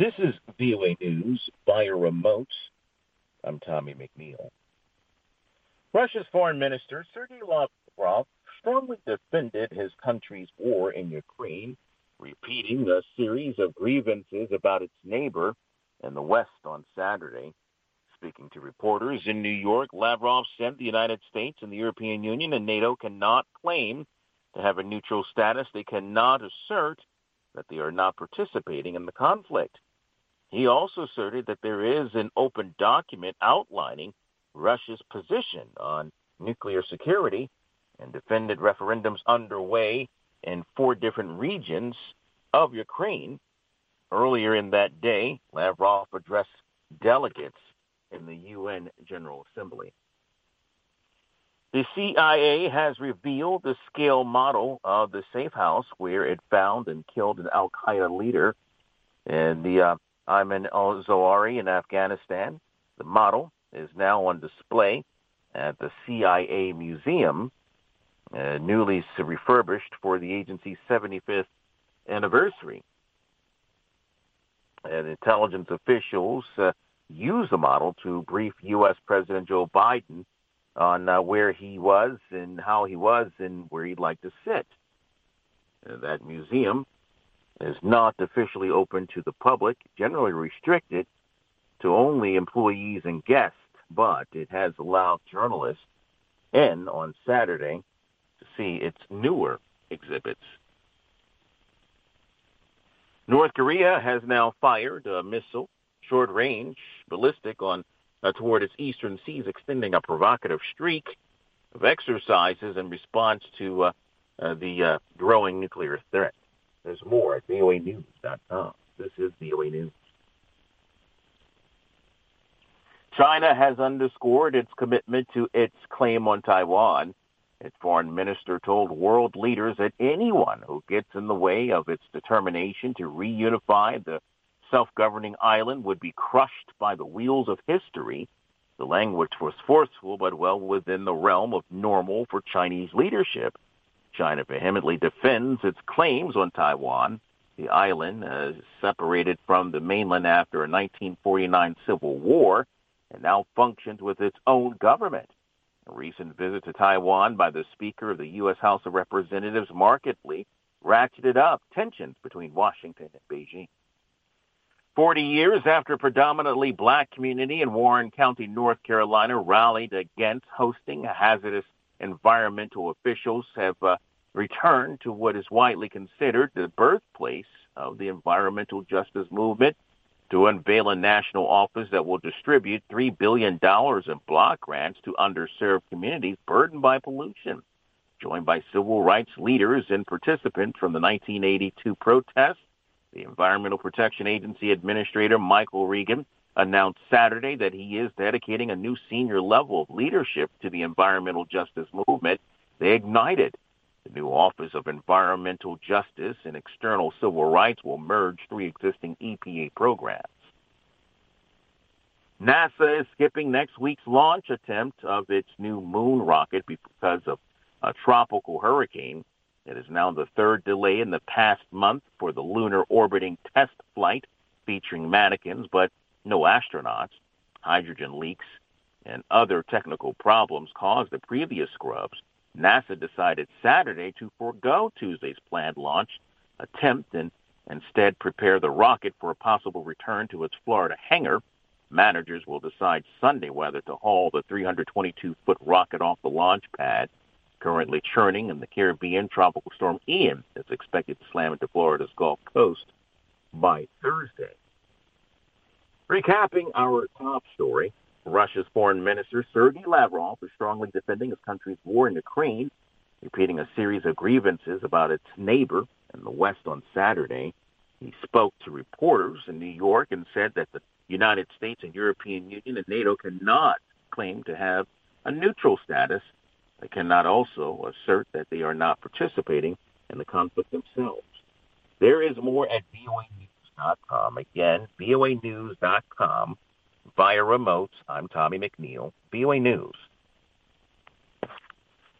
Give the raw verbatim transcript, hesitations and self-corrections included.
This is V O A News via remote. I'm Tommy McNeil. Russia's foreign minister, Sergei Lavrov, strongly defended his country's war in Ukraine, repeating a series of grievances about its neighbor in the West on Saturday. Speaking to reporters in New York, Lavrov said the United States and the European Union and NATO cannot claim to have a neutral status. They cannot assert that they are not participating in the conflict. He also asserted that there is an open document outlining Russia's position on nuclear security and defended referendums underway in four different regions of Ukraine. Earlier in that day, Lavrov addressed delegates in the U N General Assembly. The C I A has revealed the scale model of the safe house where it found and killed an al-Qaeda leader in the uh, Ayman al-Zawahiri in Afghanistan. The model is now on display at the C I A Museum, uh, newly refurbished for the agency's seventy-fifth anniversary. And intelligence officials uh, used the model to brief U S. President Joe Biden on uh, where he was and how he was and where he'd like to sit. Uh, that museum is not officially open to the public, generally restricted to only employees and guests, but it has allowed journalists in on Saturday to see its newer exhibits. North Korea has now fired a missile, short-range, ballistic, on uh, toward its eastern seas, extending a provocative streak of exercises in response to uh, uh, the uh, growing nuclear threat. There's more at V O A news dot com. This is V O A News. China has underscored its commitment to its claim on Taiwan. Its foreign minister told world leaders that anyone who gets in the way of its determination to reunify the self-governing island would be crushed by the wheels of history. The language was forceful, but well within the realm of normal for Chinese leadership. China vehemently defends its claims on Taiwan. The island uh, separated from the mainland after a nineteen forty-nine civil war and now functions with its own government. A recent visit to Taiwan by the Speaker of the U S. House of Representatives markedly ratcheted up tensions between Washington and Beijing. Forty years after a predominantly black community in Warren County, North Carolina, rallied against hosting a hazardous environmental, officials have uh, returned to what is widely considered the birthplace of the environmental justice movement to unveil a national office that will distribute three billion dollars in block grants to underserved communities burdened by pollution. Joined by civil rights leaders and participants from the nineteen eighty-two protests, the Environmental Protection Agency Administrator Michael Regan announced Saturday that he is dedicating a new senior level of leadership to the environmental justice movement. They ignited. The new Office of Environmental Justice and External Civil Rights will merge three existing E P A programs. NASA is skipping next week's launch attempt of its new moon rocket because of a tropical hurricane. It is now the third delay in the past month for the lunar orbiting test flight featuring mannequins, but no astronauts. Hydrogen leaks and other technical problems caused the previous scrubs. NASA decided Saturday to forego Tuesday's planned launch attempt and instead prepare the rocket for a possible return to its Florida hangar. Managers will decide Sunday whether to haul the three hundred twenty-two foot rocket off the launch pad. Currently churning in the Caribbean, Tropical Storm Ian is expected to slam into Florida's Gulf Coast by Thursday. Recapping our top story, Russia's foreign minister, Sergei Lavrov, is strongly defending his country's war in Ukraine, repeating a series of grievances about its neighbor in the West on Saturday. He spoke to reporters in New York and said that the United States and European Union and NATO cannot claim to have a neutral status. They cannot also assert that they are not participating in the conflict themselves. There is more at V O A news dot com. Again, V O A news dot com. Via remote, I'm Tommy McNeil, V O A News.